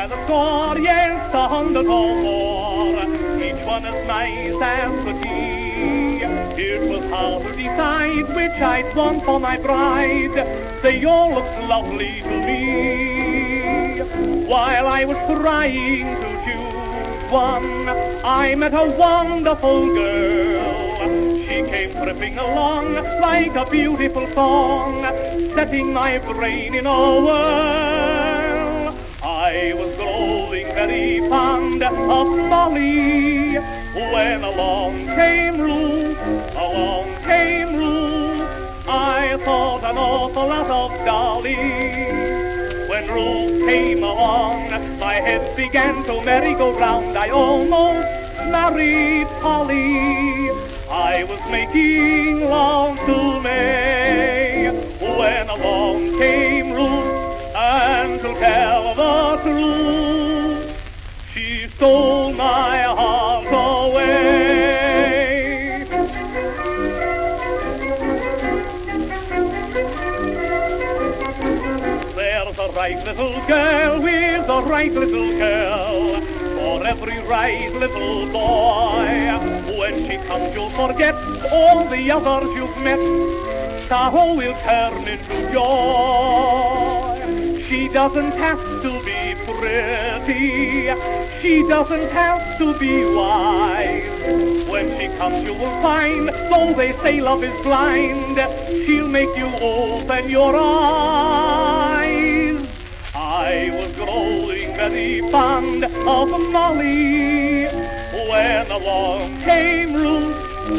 by the score, yes, 100 or more, each one as nice as could be. It was hard to decide which I'd want for my bride. They all looked lovely to me. While I was trying to choose one, I met a wonderful girl. She came tripping along like a beautiful song, setting my brain in a whirl. I was growing very fond of Molly when along came Ruth, I thought an awful lot of Dolly. When Ruth came along, my head began to merry-go-round. I almost married Polly. I was making love to May when along came Ruth, and to tell the truth, she stole my heart away. There's a right little girl with a right little girl for every right little boy. When she comes, you'll forget all the others you've met. Sorrow will turn into joy. She doesn't have to be pretty. She doesn't have to be wise. When she comes, you will find, though they say love is blind, she'll make you open your eyes. I was growing very fond of Molly when along came Ruth,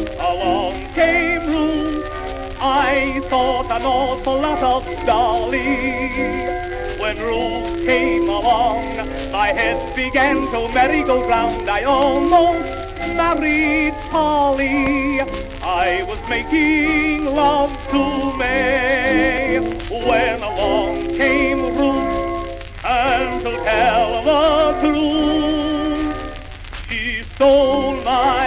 I thought an awful lot of Dolly. When Ruth came along, my head began to merry-go-round. I almost married Polly. I was making love to May when along came Ruth, and to tell the truth, she stole my